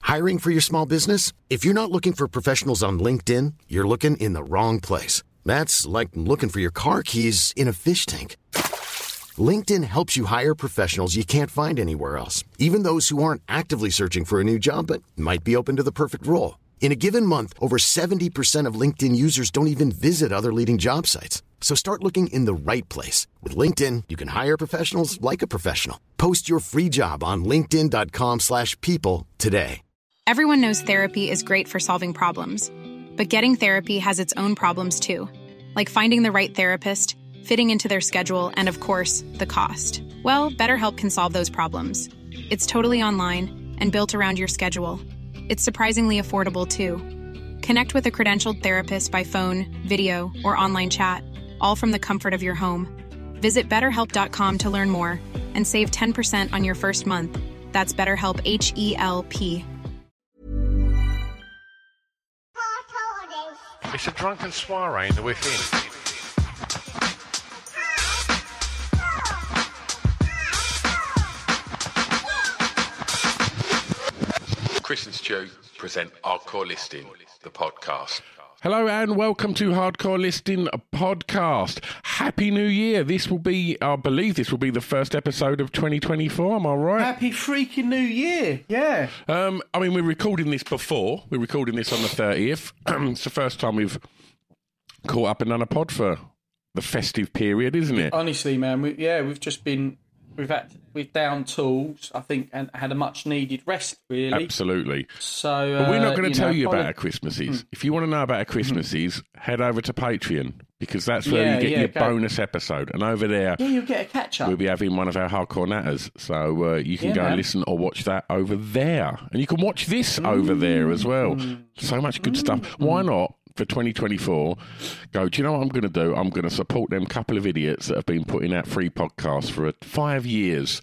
Hiring for your small business? If you're not looking for professionals on LinkedIn, you're looking in the wrong place. That's like looking for your car keys in a fish tank. LinkedIn helps you hire professionals you can't find anywhere else, even those who aren't actively searching for a new job but might be open to the perfect role. In a given month, over 70% of LinkedIn users don't even visit other leading job sites. So start looking in the right place. With LinkedIn, you can hire professionals like a professional. Post your free job on linkedin.com/people today. Everyone knows therapy is great for solving problems, but getting therapy has its own problems too, like finding the right therapist, fitting into their schedule, and of course, the cost. Well, BetterHelp can solve those problems. It's totally online and built around your schedule. It's surprisingly affordable too. Connect with a credentialed therapist by phone, video, or online chat, all from the comfort of your home. Visit BetterHelp.com to learn more and save 10% on your first month. That's BetterHelp, H-E-L-P. It's a drunken soiree in the within. Chris and Stu present Hardcore Listing, the podcast. Hello and welcome to Hardcore Listing Podcast. Happy New Year. This will be, I believe this will be the first episode of 2024, am I right? Happy freaking New Year, yeah. I mean, we're recording this before. We're recording this on the 30th. It's the first time we've caught up and done a pod for the festive period, isn't it? Honestly, man, we've just been, we've down tools, I think, and had a much needed rest, really. Absolutely. So, but we're not going to tell you about our Christmases. If you want to know about our Christmases, head over to Patreon, because that's where you get your bonus episode. And over there, you'll get a catch up. We'll be having one of our Hardcore Natters. So you can go and listen or watch that over there. And you can watch this over there as well. So much good stuff. Why not? For 2024, do you know what I'm going to do? I'm going to support them couple of idiots that have been putting out free podcasts for 5 years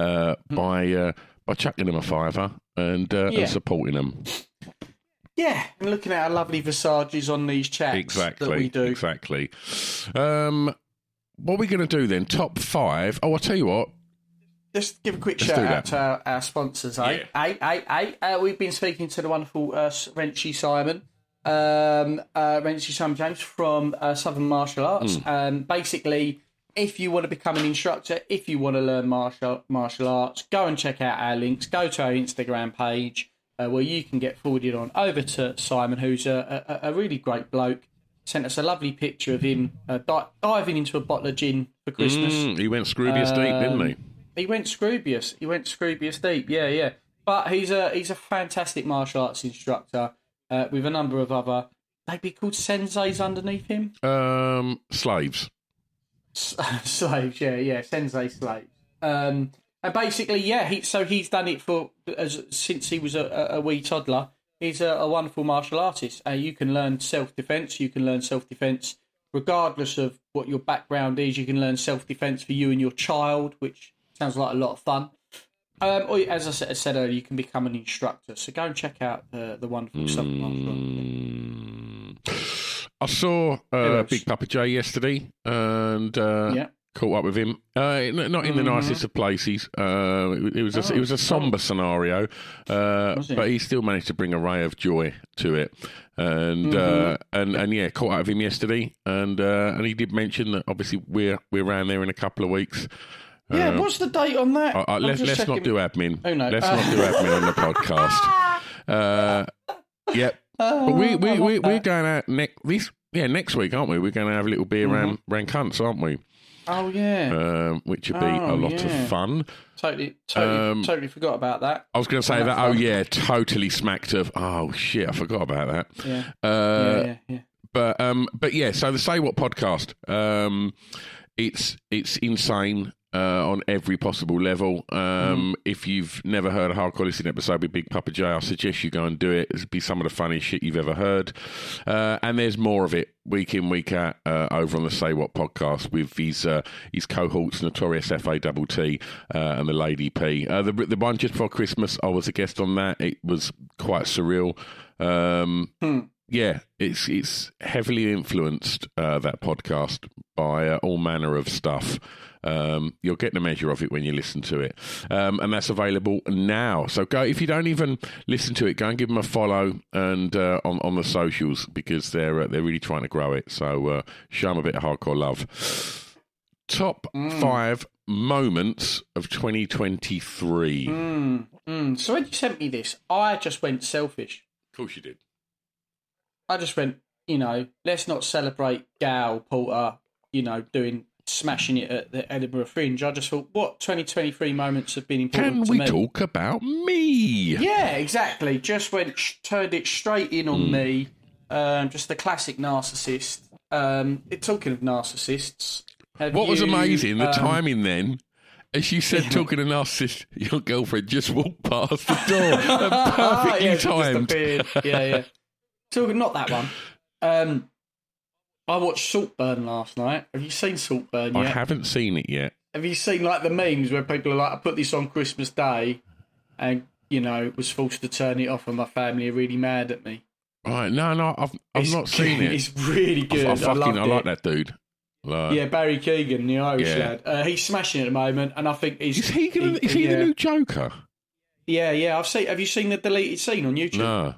by chucking them a fiver and supporting them. Yeah, and looking at our lovely visages on these chats that we do. Exactly. What are we going to do then? Top 5. Oh, I'll tell you what. Just give a quick shout out to our sponsors, we've been speaking to the wonderful Wrenchy Simon. Wrenchy Simon James from Southern Martial Arts. Basically, if you want to become an instructor, if you want to learn martial arts, go and check out our links. Go to our Instagram page where you can get forwarded on over to Simon, who's a really great bloke. Sent us a lovely picture of him diving into a bottle of gin for Christmas. He went Scroobius deep, didn't he? He went Scroobius deep. Yeah. But he's a fantastic martial arts instructor. With a number of other, they'd be called senseis underneath him. Slaves. Slaves, yeah, sensei slaves. And basically, he's done it since he was a wee toddler. He's a wonderful martial artist. You can learn self-defense. You can learn self-defense regardless of what your background is. You can learn self-defense for you and your child, which sounds like a lot of fun. Or, as I said earlier, you can become an instructor. So go and check out the wonderful stuff. I saw Big Papa J yesterday and caught up with him. Not in the nicest of places. It was a somber scenario, but he still managed to bring a ray of joy to it. And caught up with him yesterday. And he did mention that obviously we're around there in a couple of weeks. What's the date on that? Let's not do admin. Oh, no. Let's not do admin on the podcast. But we're going out next week, aren't we? We're going to have a little beer around Cunts, aren't we? Oh, yeah. Which would be a lot of fun. Totally forgot about that. I was going to say that, totally smacked of, oh, shit, I forgot about that. Yeah. But yeah, so the Say What podcast, it's insane. On every possible level. If you've never heard a Hardcore Listing episode with Big Papa J, I suggest you go and do it. It'll be some of the funniest shit you've ever heard. And there's more of it week in, week out over on the Say What podcast with his cohorts, Notorious FATT and the Lady P. The one just before Christmas, I was a guest on that. It was quite surreal. Yeah, it's heavily influenced, that podcast, by all manner of stuff. You'll get the measure of it when you listen to it. And that's available now. So go, if you don't even listen to it, go and give them a follow and on the socials, because they're really trying to grow it. So show them a bit of hardcore love. Top 5 moments of 2023. So when you sent me this, I just went selfish. Of course you did. I just went, let's not celebrate Gal Porter, smashing it at the Edinburgh Fringe. I just thought, what 2023 moments have been important to me? Can we talk about me? Yeah, exactly. Just turned it straight in on me. Just the classic narcissist. Talking of narcissists, what was amazing, the timing then, as you said, talking to narcissist, your girlfriend just walked past the door and perfectly timed. Yeah. Talking, not that one. I watched Saltburn last night. Have you seen Saltburn yet? I haven't seen it yet. Have you seen the memes where people are like, I put this on Christmas Day and, was forced to turn it off and my family are really mad at me? Right, no, I've not seen it. It's really good. I like that dude. Yeah, Barry Keoghan, the Irish lad. He's smashing it at the moment, and I think is he the new Joker? Yeah. Have you seen the deleted scene on YouTube? No.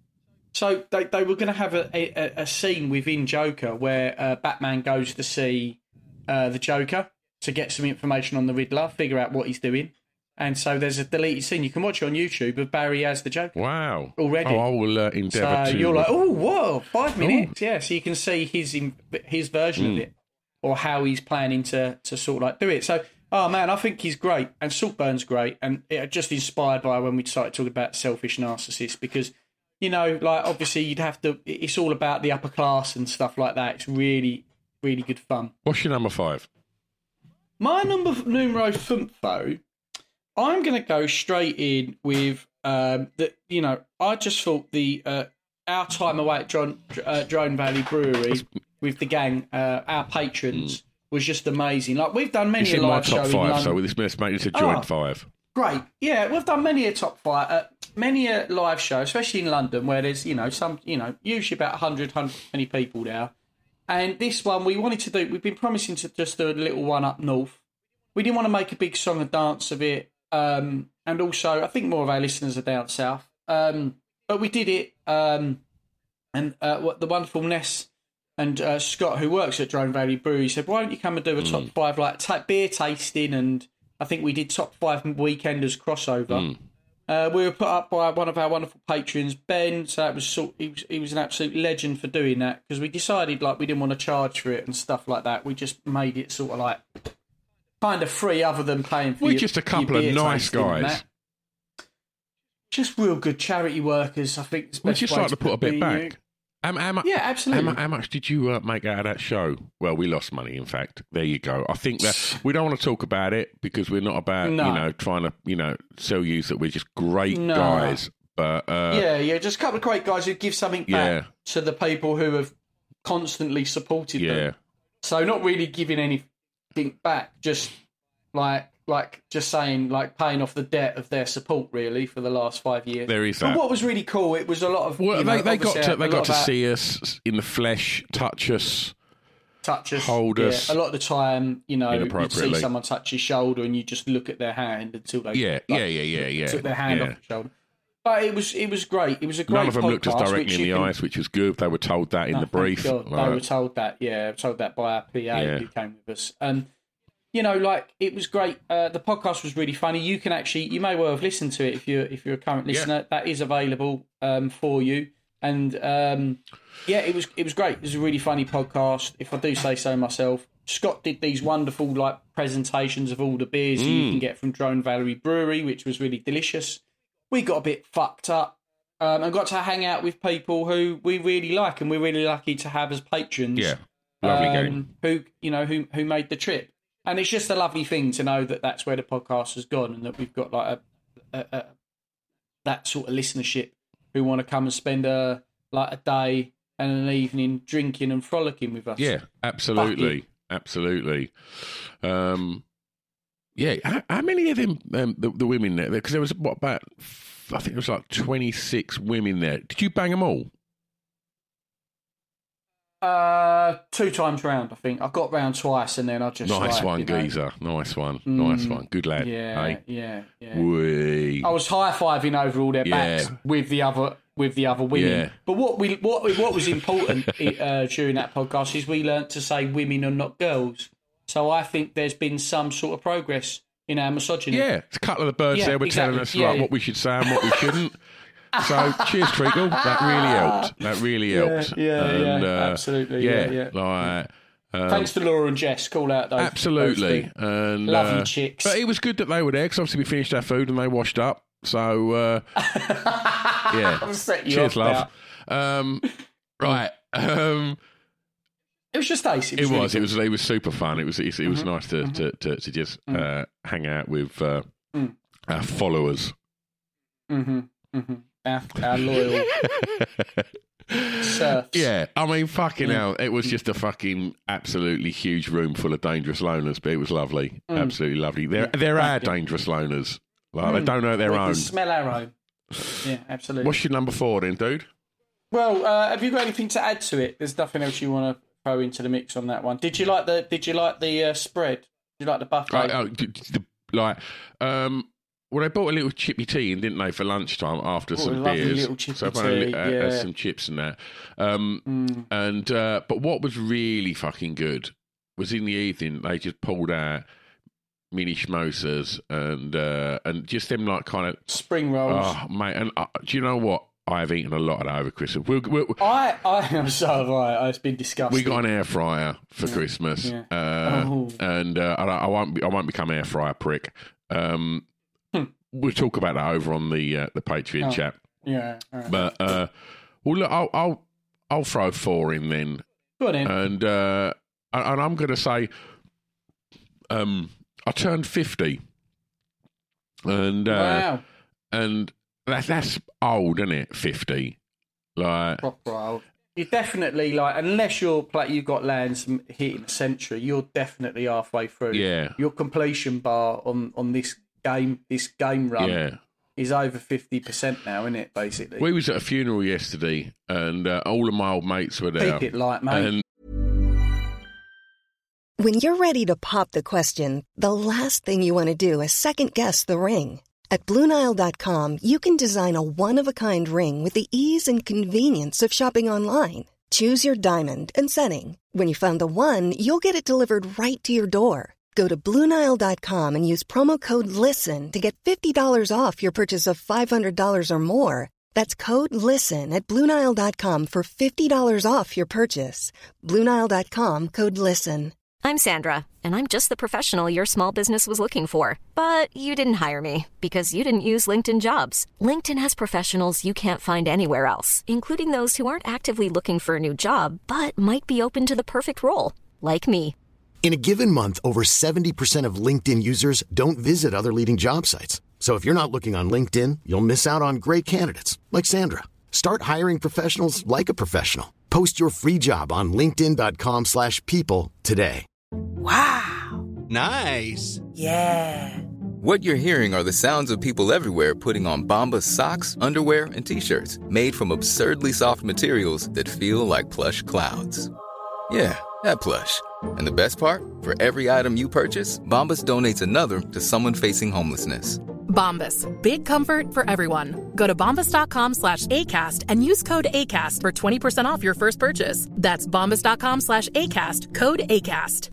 So they were going to have a scene within Joker where Batman goes to see the Joker to get some information on the Riddler, figure out what he's doing. And so there's a deleted scene. You can watch it on YouTube of Barry as the Joker. Wow. Already. Oh, I will endeavour to... So you're like, oh, whoa, 5 minutes. Yeah, so you can see his version of it, or how he's planning to sort of do it. So, oh, man, I think he's great. And Saltburn's great. And it just inspired by when we started talking about selfish narcissists, because... obviously you'd have to... It's all about the upper class and stuff like that. It's really, really good fun. What's your number 5? My numero fünfo, I'm going to go straight in with... I just thought our time away at Drone Valley Brewery with the gang, our patrons, was just amazing. We've done many a live show in London. It's in my top 5, so this makes it a joint 5. Great. Yeah, we've done many a top 5... many a live show, especially in London, where there's, usually about 120 people there. And this one we wanted to do, we've been promising to just do a little one up north. We didn't want to make a big song and dance of it. And also, I think more of our listeners are down south. But we did it. And the wonderful Ness and Scott, who works at Drone Valley Brewery, said, why don't you come and do a top 5, beer tasting? And I think we did top 5 weekenders crossover. We were put up by one of our wonderful patrons, Ben. So it was he was an absolute legend for doing that, because we decided we didn't want to charge for it and stuff like that. We just made it sort of kind of free, other than paying for. We're just a couple of nice guys, just real good charity workers. I think it's we just like to put a bit back. Yeah, absolutely. How much did you make out of that show? Well, we lost money, in fact. There you go. I think that we don't want to talk about it, because we're not about, trying to, sell you that we're just great guys. But just a couple of great guys who give something back to the people who have constantly supported them. So not really giving anything back, just just saying, paying off the debt of their support, really, for the last 5 years. There is that. But what was really cool, it was a lot of... they got to see us in the flesh, touch us, hold us. A lot of the time, you'd see someone touch your shoulder and you just look at their hand until they... took their hand off your shoulder. But it was great. It was a great podcast. None of them looked us directly in the eyes, which was good. They were told that in the brief. They were told that, told that by our PA who came with us. It was great. The podcast was really funny. You may well have listened to it if you're a current listener. Yeah. That is available for you. And it was great. It was a really funny podcast, if I do say so myself. Scott did these wonderful presentations of all the beers that you can get from Drone Valley Brewery, which was really delicious. We got a bit fucked up and got to hang out with people who we really like, and we're really lucky to have as patrons. Yeah, lovely game. Who made the trip. And it's just a lovely thing to know that that's where the podcast has gone, and that we've got that sort of listenership who want to come and spend a day and an evening drinking and frolicking with us. Yeah, absolutely. Absolutely. How many of them, the women there? Because there was, I think it was 26 women there. Did you bang them all? 2 times round, I think. I got round twice and then I just... Nice one, geezer. Nice one. Nice one. Good lad. Yeah, hey? yeah. Wee. I was high-fiving over all their backs with the other women. Yeah. But what was important during that podcast is we learnt to say women and not girls. So I think there's been some sort of progress in our misogyny. Yeah, it's a couple of the birds there were telling us what we should say and what we shouldn't. So, cheers, Treacle. That really helped. Yeah, absolutely. Yeah. Like, thanks to Laura and Jess. Call out those. Absolutely. And, lovely chicks. But it was good that they were there because obviously we finished our food and they washed up. So, yeah. Cheers, love. Right. It was just ace. It was super fun. It was nice to just hang out with our followers. Our loyal serfs. Yeah, I mean, fucking hell. It was just a fucking absolutely huge room full of dangerous loners, but it was lovely. Absolutely lovely. They're our dangerous loners. Like, they don't know their own. They smell our own. Yeah, absolutely. What's your number 4 then, dude? Well, have you got anything to add to it? There's nothing else you want to throw into the mix on that one. Did you like the spread? Did you like the buffet? Well, they bought a little chippy tea in, didn't they, for lunchtime after some beers? So I had some chips and that. But what was really fucking good was in the evening they just pulled out mini schmosers and just them like kind of spring rolls. Oh mate, and do you know what? I have eaten a lot of that over Christmas. I am so right. It's been disgusting. We got an air fryer for Christmas, and I won't become air fryer prick. We'll talk about that over on the Patreon chat. Yeah, right. But well, look, I'll throw 4 in then. Go on in. And I'm going to say, I turned 50, and wow, and that's old, isn't it? 50, like proper old. You definitely unless you've got lands hitting a century, you're definitely halfway through. Yeah, your completion bar on this game run is over 50% now, isn't it, basically? We was at a funeral yesterday and all of my old mates were there. Keep it light, mate. When you're ready to pop the question, the last thing you want to do is second-guess the ring. At BlueNile.com, you can design a one-of-a-kind ring with the ease and convenience of shopping online. Choose your diamond and setting. When you find the one, you'll get it delivered right to your door. Go to BlueNile.com and use promo code LISTEN to get $50 off your purchase of $500 or more. That's code LISTEN at BlueNile.com for $50 off your purchase. BlueNile.com, code LISTEN. I'm Sandra, and I'm just the professional your small business was looking for. But you didn't hire me because you didn't use LinkedIn Jobs. LinkedIn has professionals you can't find anywhere else, including those who aren't actively looking for a new job, but might be open to the perfect role, like me. In a given month, over 70% of LinkedIn users don't visit other leading job sites. So if you're not looking on LinkedIn, you'll miss out on great candidates like Sandra. Start hiring professionals like a professional. Post your free job on linkedin.com/people today. Wow. Nice. Yeah. What you're hearing are the sounds of people everywhere putting on Bombas socks, underwear, and T-shirts made from absurdly soft materials that feel like plush clouds. Yeah, that plush. And the best part? For every item you purchase, Bombas donates another to someone facing homelessness. Bombas. Big comfort for everyone. Go to bombas.com/ACAST and use code ACAST for 20% off your first purchase. That's bombas.com/ACAST. Code ACAST.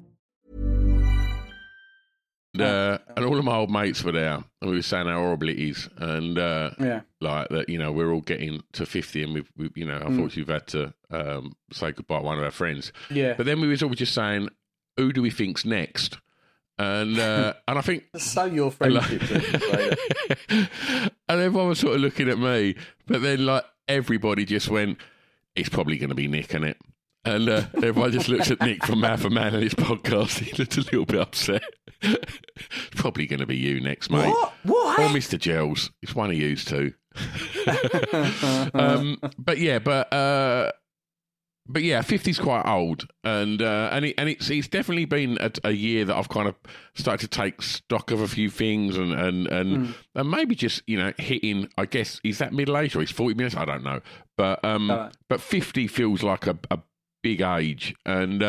And all of my old mates were there, and we were saying how horrible it is, and like that, we're all getting to 50, and we've unfortunately we've had to say goodbye to one of our friends. Yeah. But then we was all just saying, who do we think's next? And I think so your friendship. And everyone was sort of looking at me, but then like everybody just went, it's probably going to be Nick, isn't it? And everyone just looks at Nick from Man for Man and his podcast. He looked a little bit upset. It's probably going to be you next, mate. What? Or Mr. Gels. It's one of yous two. But yeah, 50's quite old, and it's definitely been a year that I've kind of started to take stock of a few things and maybe just hitting. I guess is that middle age or is 40 minutes? I don't know, but 50 feels like a big age, and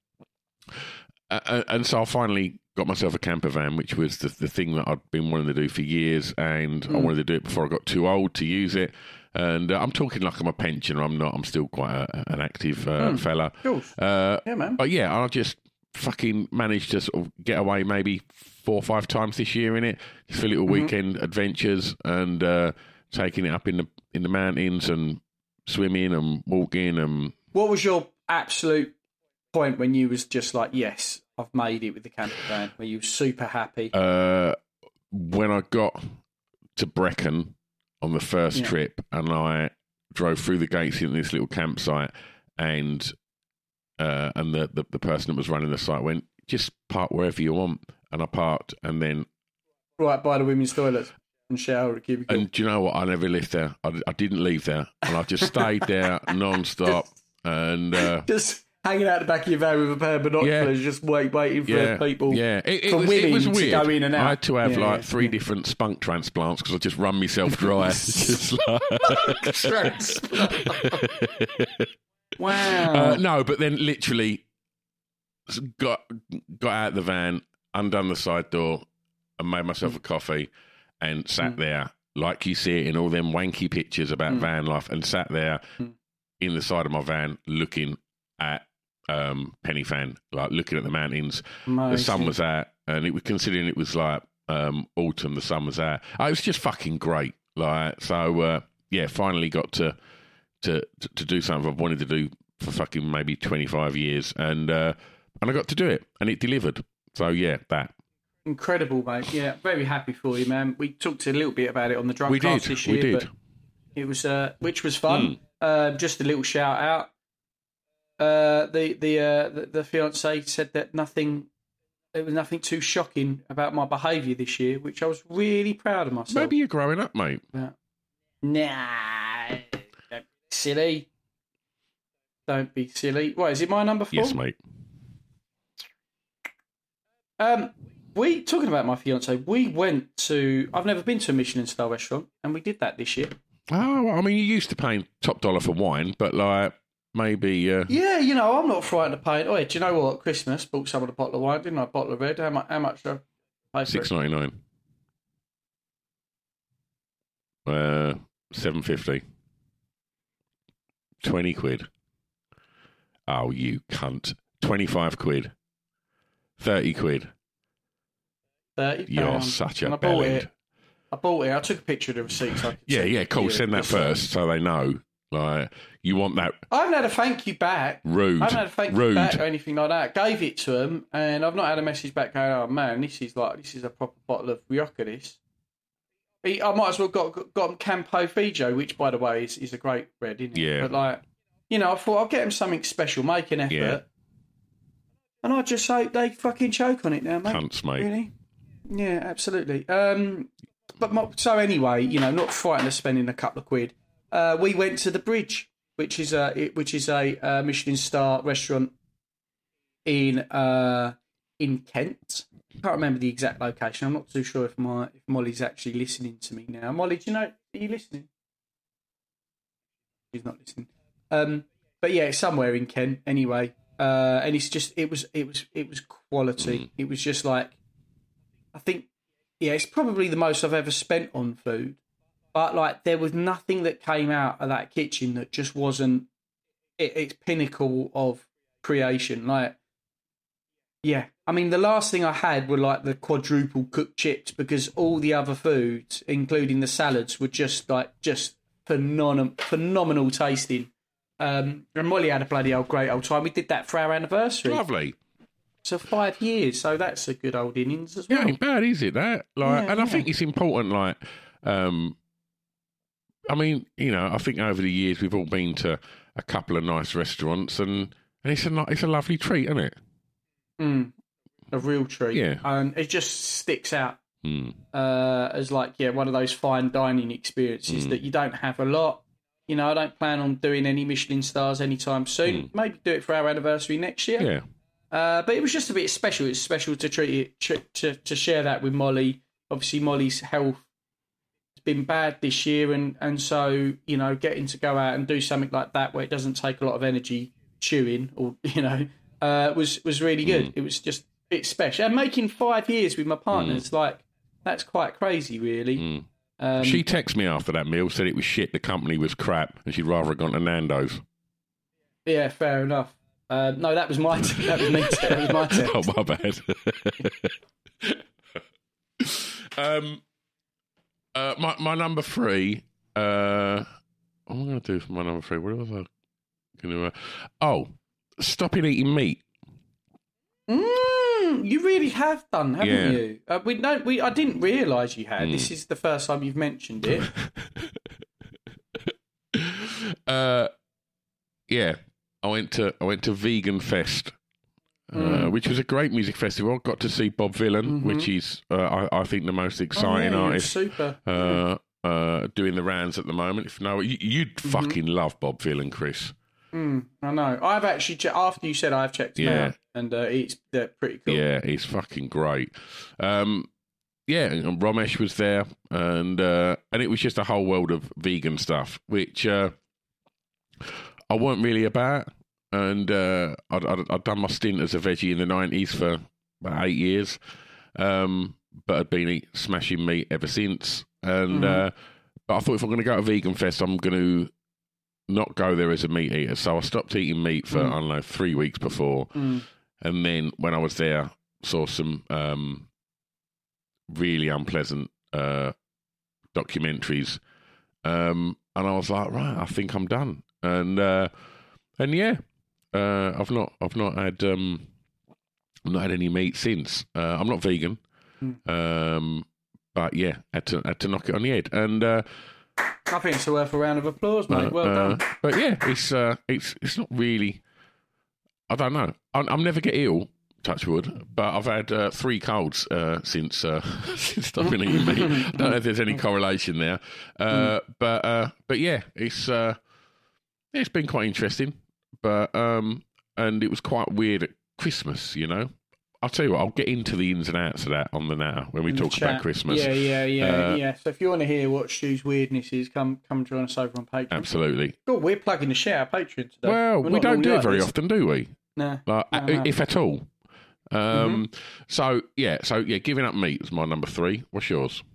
so I finally got myself a camper van, which was the thing that I'd been wanting to do for years, and I wanted to do it before I got too old to use it. And I'm talking like I'm a pensioner. I'm not. I'm still quite an active fella. Yeah, man. But yeah, I just fucking managed to sort of get away maybe 4 or 5 times this year in it, just for little weekend adventures, and taking it up in the mountains and swimming and walking. And what was your absolute point when you was just like, yes, I've made it with the camper van? Were you super happy? When I got to Brecon on the first trip, and I drove through the gates in this little campsite, and the person that was running the site went, just park wherever you want. And I parked, and then right by the women's toilets and shower at cubicle. And do you know what? I never left there. I didn't leave there, and I just stayed there non-stop. And just hanging out the back of your van with a pair of binoculars, just waiting for people. Yeah, it was weird to go in and out. I had to have 3 different spunk transplants because I just run myself dry. Just wow. No, but then literally got out of the van, undone the side door, and made myself a coffee, and sat there like you see it in all them wanky pictures about van life, and sat there in the side of my van looking at Pen y Fan, like looking at the mountains. Amazing. The sun was out, and it was considering it was like autumn. The sun was out. It was just fucking great. Like so, finally got to do something I've wanted to do for fucking maybe 25 years, and I got to do it, and it delivered. So yeah, that. Incredible, mate. Yeah, very happy for you, man. We talked a little bit about it on the Drunk Cast this year. We did. But it was, which was fun. Just a little shout out. The fiance said that there was nothing too shocking about my behaviour this year, which I was really proud of myself. Maybe you're growing up, mate. Yeah. Nah, don't be silly. Don't be silly. What, is it my number 4? Yes, mate. We talking about my fiance. We went to. I've never been to a Michelin star restaurant, and we did that this year. Oh, I mean, you used to pay top dollar for wine, but like maybe. Yeah, you know, I'm not frightened of paying. Oh, do you know what? Christmas bought someone a bottle of wine, didn't I? A bottle of red. How much? Did I pay for $6.99. $7.50. 20 quid. Oh, you cunt! 25 quid. 30 quid. 30. You're such a bellend. I bought it. I took a picture of the receipt. So yeah, cool. Send that first so they know. Like, you want that. I haven't had a thank you back. Rude. I haven't had a thank you back or anything like that. Gave it to them, and I've not had a message back going, oh man, this is a proper bottle of Rioja, this. I might as well got Campo Fijo, which, by the way, is a great red, isn't it? Yeah. But, like, you know, I thought I'll get them something special, make an effort. Yeah. And I just hope they fucking choke on it now, mate. Cunts, mate. Really? Yeah, absolutely. So anyway, you know, not frightened of spending a couple of quid. We went to the Bridge, which is a Michelin star restaurant in Kent. I can't remember the exact location. I'm not too sure if Molly's actually listening to me now. Molly, do you know? Are you listening? She's not listening. But yeah, it's somewhere in Kent anyway. And it's just it was quality. It was just like, I think, yeah, it's probably the most I've ever spent on food. But like, there was nothing that came out of that kitchen that just wasn't its pinnacle of creation. Like, yeah, I mean, the last thing I had were like the quadruple cooked chips, because all the other foods, including the salads, were just phenomenal tasting. And Molly had a bloody great old time. We did that for our anniversary. Lovely. So 5 years, so that's a good old innings as well. Yeah, ain't bad, is it? That I think it's important. Like, I mean, you know, I think over the years we've all been to a couple of nice restaurants, and it's a lovely treat, isn't it? A real treat. Yeah, and it just sticks out as like one of those fine dining experiences that you don't have a lot. You know, I don't plan on doing any Michelin stars anytime soon. Maybe do it for our anniversary next year. Yeah. But it was just a bit special. It's special to treat it, to share that with Molly. Obviously, Molly's health has been bad this year, and so, you know, getting to go out and do something like that where it doesn't take a lot of energy chewing, or was really good. It was just it's special. And making 5 years with my partner's like that's quite crazy, really. She texted me after that meal, said it was shit, the company was crap, and she'd rather have gone to Nando's. Yeah, fair enough. No, that was my that was me. That was my text. Oh, my bad. My number 3. What am I going to do for my number 3? What was I going to? Stopping eating meat. You really have done, haven't you? I didn't realise you had. This is the first time you've mentioned it. Yeah. I went to Vegan Fest, which was a great music festival. I got to see Bob Vylan, which is, I think, the most exciting artist. Super. Doing the rounds at the moment. If no, you'd fucking love Bob Vylan, Chris. I know. I've actually after you said I've checked him out, and they're pretty cool. Yeah, he's fucking great. And Ramesh was there, and it was just a whole world of vegan stuff, which I weren't really about. And I'd done my stint as a veggie in the 90s for about 8 years, but I'd been smashing meat ever since. And but I thought if I'm going to go to Vegan Fest, I'm going to not go there as a meat eater. So I stopped eating meat for, I don't know, 3 weeks before. And then when I was there, saw some really unpleasant documentaries. And I was like, right, I think I'm done. And yeah, I've not had any meat since. I'm not vegan. But yeah, had to knock it on the head. And I think it's worth a round of applause, mate. Well done. But yeah, it's not really. I don't know. I'm never get ill, touch wood. But I've had 3 colds since I've been eating meat. I don't know if there's any correlation there. But yeah, it's been quite interesting. But and it was quite weird at Christmas, you know. I'll tell you what, I'll get into the ins and outs of that on the Natter when we talk about Christmas. Yeah. So if you want to hear what Stu's weirdness is, come join us over on Patreon. Absolutely. God, we're plugging the shit out of Patreon today. Well, we don't do it very often, do we? No. If at all. So giving up meat is my number 3. What's yours?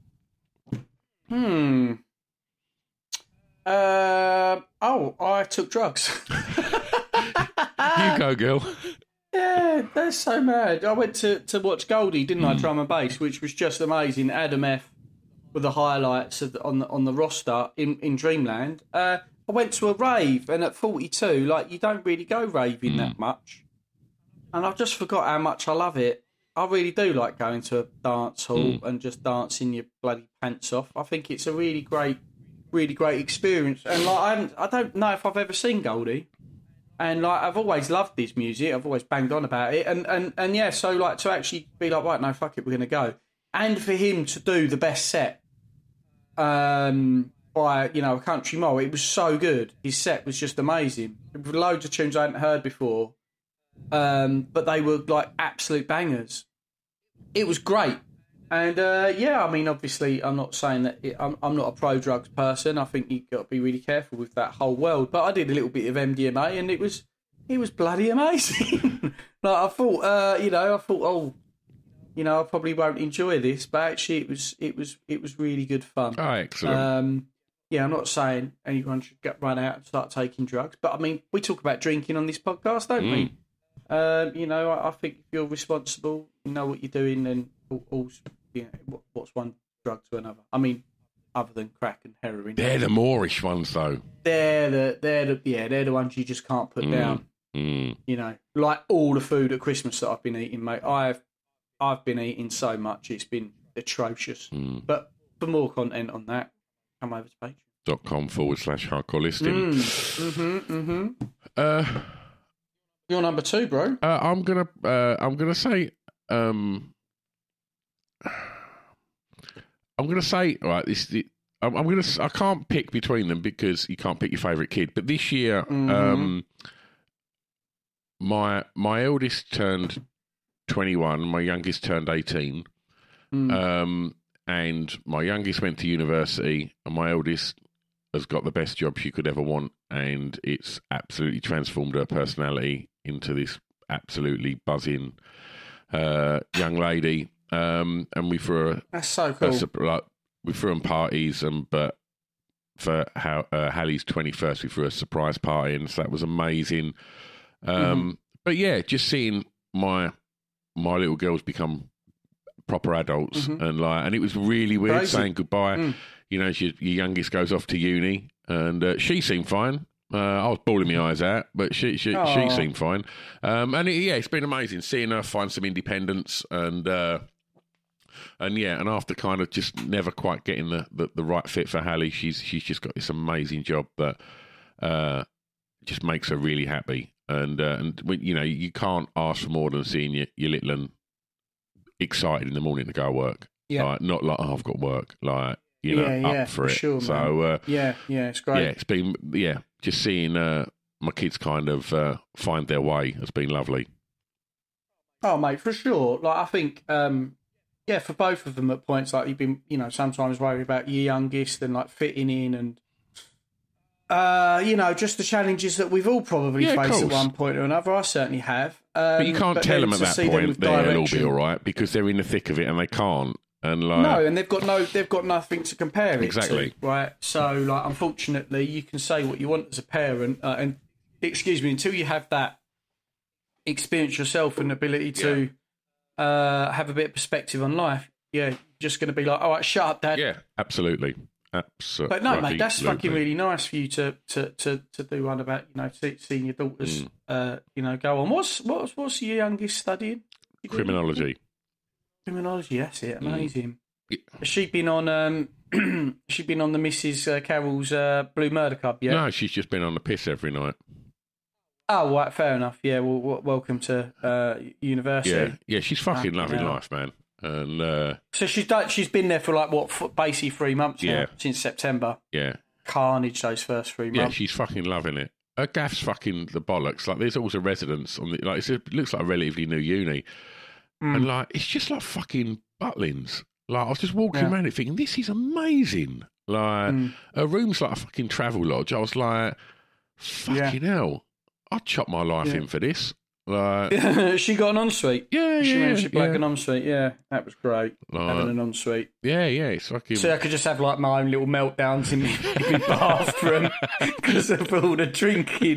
I took drugs. You go, girl. Yeah, that's so mad. I went to watch Goldie, didn't I? Drum and bass, which was just amazing. Adam F with the highlights on the roster in Dreamland. I went to a rave, and at 42, like, you don't really go raving that much. And I've just forgot how much I love it. I really do like going to a dance hall and just dancing your bloody pants off. I think it's a really great experience. And like, I don't know if I've ever seen Goldie. And like, I've always loved his music. I've always banged on about it. And yeah, so like, to actually be like, right, no, fuck it, we're going to go. And for him to do the best set by, a country mile, it was so good. His set was just amazing. There were loads of tunes I hadn't heard before. But they were like absolute bangers. It was great. And I mean, obviously, I'm not saying that I'm not a pro-drugs person. I think you've got to be really careful with that whole world. But I did a little bit of MDMA, and it was bloody amazing. Like, I thought, I probably won't enjoy this, but actually, it was really good fun. Oh, excellent. I'm not saying anyone should run out and start taking drugs, but I mean, we talk about drinking on this podcast, don't we? I think if you're responsible, you know what you're doing, then what's one drug to another? I mean, other than crack and heroin. They're the Moorish ones, though. They're the ones you just can't put down. You know, like all the food at Christmas that I've been eating, mate. I've been eating so much, it's been atrocious. But for more content on that, come over to patreon.com/hardcore listing. You're number 2, bro. I'm gonna say right. I can't pick between them because you can't pick your favourite kid. But this year, my eldest turned 21, my youngest turned 18, and my youngest went to university, and my eldest has got the best job she could ever want, and it's absolutely transformed her personality into this absolutely buzzing young lady. And we threw her. That's so cool. We threw them parties, but for Hallie's 21st, we threw a surprise party, and so that was amazing. But yeah, just seeing my little girls become proper adults, and it was really weird saying goodbye. You know, your youngest goes off to uni, and she seemed fine. I was bawling my eyes out, but she seemed fine. It's been amazing seeing her find some independence, and after kind of just never quite getting the right fit for Hallie, she's just got this amazing job that just makes her really happy. And you know, you can't ask for more than seeing your little one excited in the morning to go to work. Yeah, like, not like, oh, I've got work, like, you know, up for it. Sure, so it's great. Yeah, it's been just seeing my kids kind of find their way has been lovely. Oh, mate, for sure. Like, I think, for both of them at points, like, you've been, you know, sometimes worried about your youngest and like fitting in, and you know, just the challenges that we've all probably faced at one point or another. I certainly have. But you can't tell them at that point they'll all be all right, because they're in the thick of it and they can't. And like, no, and they've got nothing to compare it exactly to, right? So, like, unfortunately, you can say what you want as a parent, and excuse me, until you have that experience yourself and ability to have a bit of perspective on life, you're just going to be like, all right, shut up, Dad. Yeah, absolutely. Absolutely. But no, mate, that's fucking really nice for you to do one about, you know, seeing your daughters, you know, go on. What's your youngest studying? Criminology. Criminology, that's it. Amazing. Has she been on the Mrs. Carroll's Blue Murder Club yet? No, she's just been on the piss every night. Oh, right, fair enough. Yeah, well, welcome to university. Yeah, she's fucking loving life, man. And so she's been there for like basically 3 months now, since September. Yeah, carnage those first 3 months. Yeah, she's fucking loving it. Her gaff's fucking the bollocks. Like, there's also residents on the, like, it looks like a relatively new uni, and like, it's just like fucking Butlins. Like, I was just walking around it thinking, this is amazing. Like, her room's like a fucking travel lodge. I was like, fucking hell, I'd chop my life in for this. Like, she got an ensuite. She managed to plug an ensuite. Yeah, that was great. Having an ensuite. Yeah, it's fucking. So I could just have like my own little meltdowns in my bathroom because of all the drinking.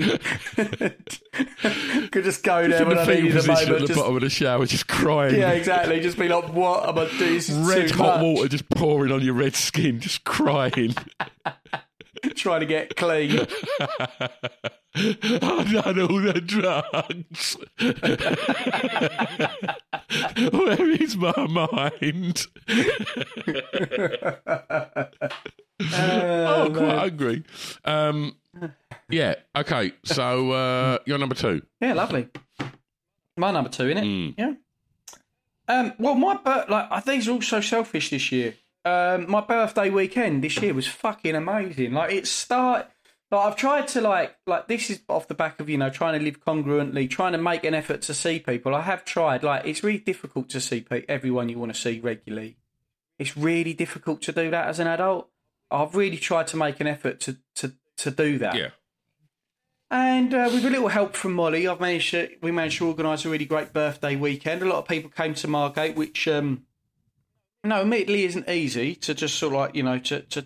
Could just go there when I needed a moment. At the bottom of the shower, just crying. Yeah, exactly. Just be like, "What am I doing? This is red too hot much." water just pouring on your red skin, just crying. Trying to get clean. I've done all the drugs. Where is my mind? I'm quite hungry. Okay. So you're number 2. Yeah, lovely. My number 2, innit? Yeah. Well, these are all so selfish this year. My birthday weekend this year was fucking amazing. Like, I've tried to like this is off the back of, you know, trying to live congruently, trying to make an effort to see people. I have tried. Like, it's really difficult to see everyone you want to see regularly. It's really difficult to do that as an adult. I've really tried to make an effort to do that. Yeah. And with a little help from Molly, we managed to organise a really great birthday weekend. A lot of people came to Margate, which no, admittedly isn't easy to just sort of like, you know,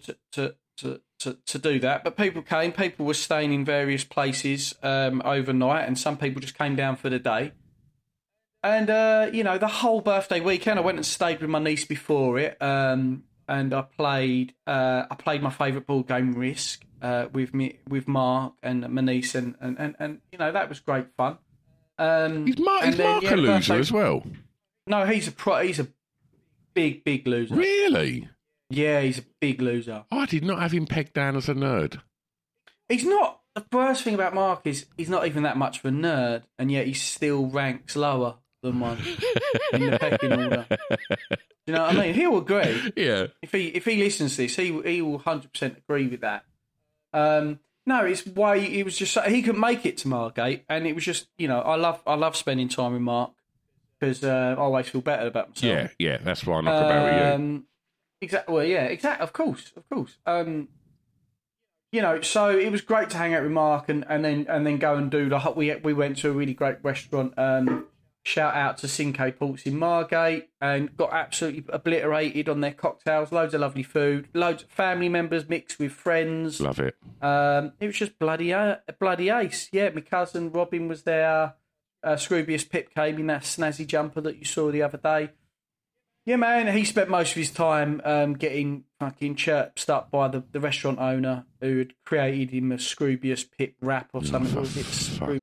to do that. But people came. People were staying in various places overnight, and some people just came down for the day. And you know, the whole birthday weekend, I went and stayed with my niece before it, and I played my favourite board game, Risk, with Mark and my niece, and you know, that was great fun. Is Mark a loser as well? No, he's a big loser. Really? Yeah, he's a big loser. I did not have him pegged down as a nerd. He's not. The worst thing about Mark is he's not even that much of a nerd, and yet he still ranks lower than one in the pecking order. You know what I mean? He'll agree. Yeah. If he listens to this, he will 100% agree with that. No, it's why it was just he couldn't make it to Margate, and it was just, you know, I love spending time with Mark because I always feel better about myself. Yeah, that's why I knock about with you. Exactly. Well, yeah, exactly. Of course. so it was great to hang out with Mark and then go and do we went to a really great restaurant. Shout out to Cinque Ports in Margate, and got absolutely obliterated on their cocktails. Loads of lovely food, loads of family members mixed with friends. Love it. It was just bloody ace. Yeah, my cousin Robin was there. Scroobius Pip came in that snazzy jumper that you saw the other day. Yeah, man, he spent most of his time getting fucking chirped up by the restaurant owner who had created him a Scroobius Pip rap or something.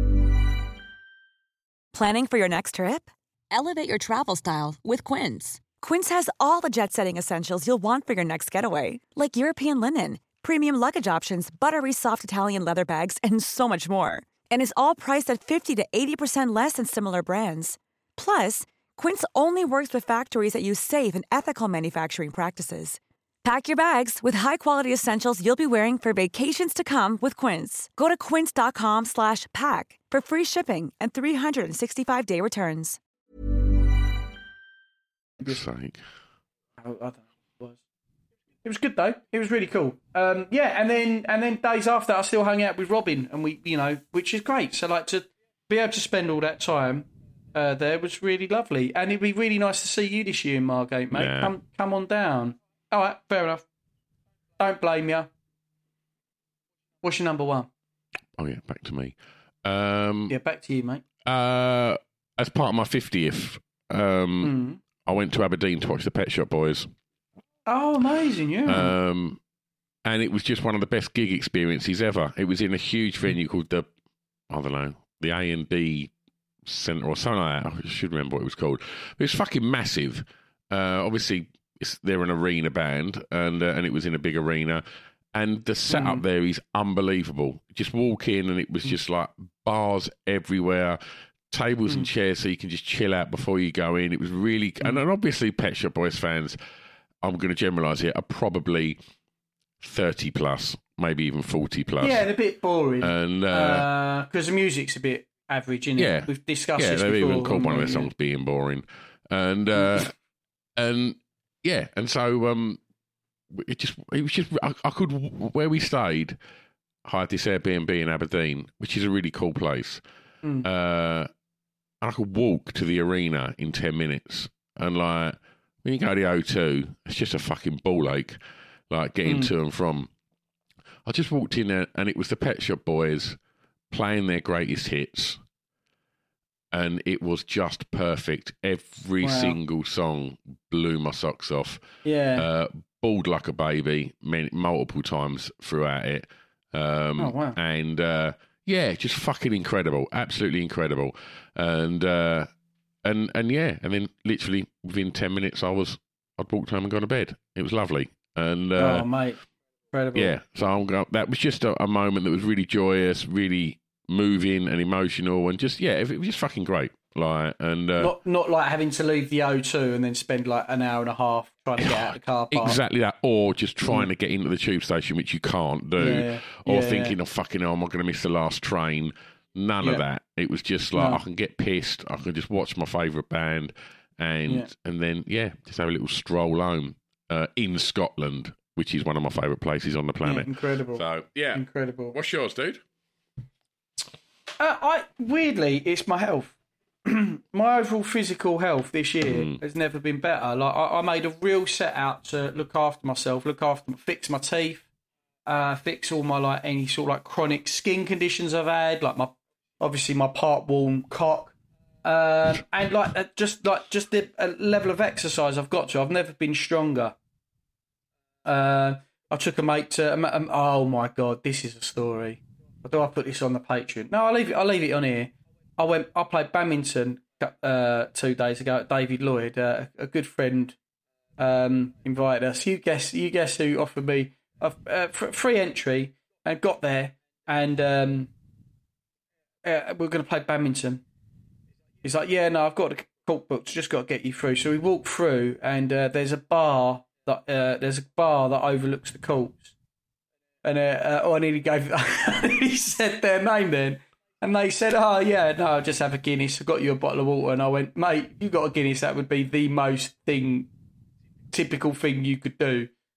Planning for your next trip? Elevate your travel style with Quince. Quince has all the jet-setting essentials you'll want for your next getaway, like European linen, premium luggage options, buttery soft Italian leather bags, and so much more. And is all priced at 50 to 80% less than similar brands. Plus, Quince only works with factories that use safe and ethical manufacturing practices. Pack your bags with high-quality essentials you'll be wearing for vacations to come with Quince. Go to quince.com/pack for free shipping and 365-day returns. Sake. I don't know what it was. It was good though. It was really cool. And then days after, I still hung out with Robin, and we, which is great. So to be able to spend all that time there was really lovely, and it'd be really nice to see you this year in Margate, mate. Yeah. Come on down. All right, fair enough. Don't blame you. What's your number one? Oh yeah, back to me. Back to you, mate. As part of my 50th, I went to Aberdeen to watch the Pet Shop Boys. Oh, amazing! Yeah. And it was just one of the best gig experiences ever. It was in a huge venue called the A&D Centre or something like that. I should remember what it was called. But it was fucking massive. Obviously, they're an arena band, and it was in a big arena. And the setup there is unbelievable. Just walk in, and it was just like bars everywhere, tables and chairs, so you can just chill out before you go in. It was really, and obviously, Pet Shop Boys fans, I'm going to generalise here, are probably 30 plus, maybe even 40 plus. Yeah, they're a bit boring, and because the music's a bit average, isn't it? Yeah, we've discussed this they've before. even called one of their songs being boring, and so it was just I could, where we stayed, hired this Airbnb in Aberdeen, which is a really cool place, and I could walk to the arena in 10 minutes, and when you go to the O2, it's just a fucking ball ache, getting to and from. I just walked in there, and it was the Pet Shop Boys playing their greatest hits, and it was just perfect. Every single song blew my socks off. Yeah. Bawled like a baby multiple times throughout it. And just fucking incredible. Absolutely incredible. And then literally within 10 minutes I'd walked home and gone to bed. It was lovely. And mate, incredible. Yeah, so that was just a moment that was really joyous, really moving and emotional, and just it was just fucking great. Not like having to leave the O2 and then spend an hour and a half trying to get out of the car park. Exactly that, or just trying to get into the tube station, which you can't do, thinking, oh fucking hell, am I going to miss the last train? None of that. It was just I can get pissed, I can just watch my favourite band, and then just have a little stroll home in Scotland, which is one of my favourite places on the planet. Yeah, incredible. So incredible. What's yours, dude? Weirdly, it's my health. My overall physical health this year has never been better. I made a real set out to look after myself, fix my teeth, fix all my any sort of chronic skin conditions I've had, my part worn cock, and just the level of exercise I've got to. I've never been stronger. I took a mate to. Oh my god, this is a story. Or do I put this on the Patreon? No, I'll leave it on here. I played badminton 2 days ago at David Lloyd. A good friend invited us. You guess who offered me a free entry, and got there, and we're going to play badminton. He's like, yeah, no, I've got the court booked, just got to get you through. So we walked through, and there's a bar that overlooks the courts, and I nearly gave. He said their name then. And they said, oh, yeah, no, I'll just have a Guinness. I got you a bottle of water. And I went, mate, you got a Guinness. That would be the most typical thing you could do.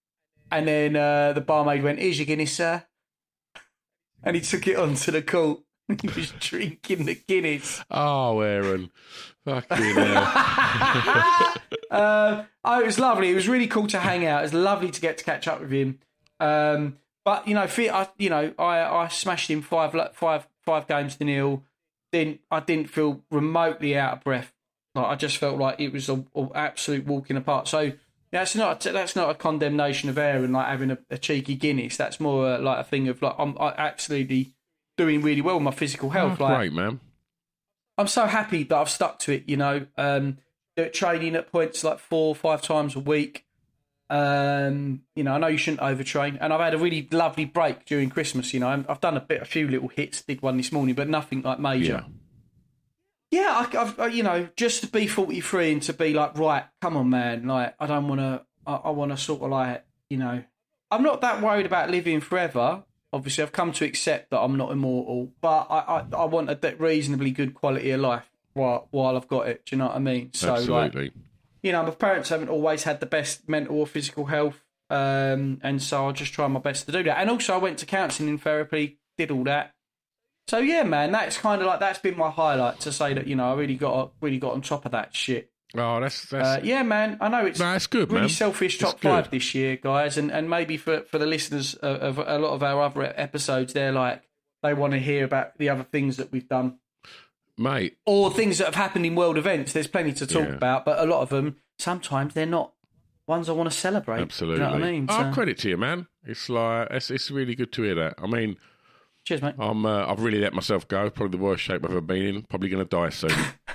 And then the barmaid went, "Here's your Guinness, sir." And he took it onto the court. He was drinking the Guinness. Oh, Aaron. Fucking hell. It was lovely. It was really cool to hang out. It was lovely to get to catch up with him. But, I smashed him 5 games to 0. I didn't feel remotely out of breath. Like, I just felt like it was an absolute walk in the park. So that's not a condemnation of Aaron, like having a cheeky Guinness. That's more like a thing of like I'm absolutely doing really well with my physical health. Great, man. I'm so happy that I've stuck to it. Training at points like 4 or 5 times a week. I know you shouldn't overtrain, and I've had a really lovely break during Christmas. I've done a few little hits. Did one this morning, but nothing like major. Yeah, I've just to be 43 and to be like, right, come on, man. Like, I don't want to. I want to sort of like, I'm not that worried about living forever. Obviously, I've come to accept that I'm not immortal, but I want a reasonably good quality of life while I've got it. Do you know what I mean? So, absolutely. My parents haven't always had the best mental or physical health, and so I'll just try my best to do that. And also, I went to counselling and therapy, did all that. So yeah, man, that's kind of like that's been my highlight to say that I really got on top of that shit. Oh, that's yeah, man. I know it's good, really man. Selfish top 5 this year, guys, and maybe for the listeners of a lot of our other episodes, they're like they want to hear about the other things that we've done, mate, or things that have happened in world events. There's plenty to talk about, but a lot of them sometimes they're not ones I want to celebrate. Absolutely, you know what I mean? So, credit to you, man. It's like it's really good to hear that. I mean. Cheers, mate. I've really let myself go. Probably the worst shape I've ever been in. Probably going to die soon.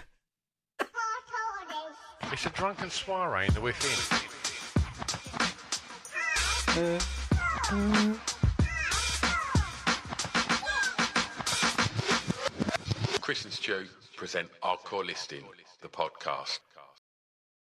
It's a drunken soiree in the within. Chris and Stu present Hardcore Listing, the podcast.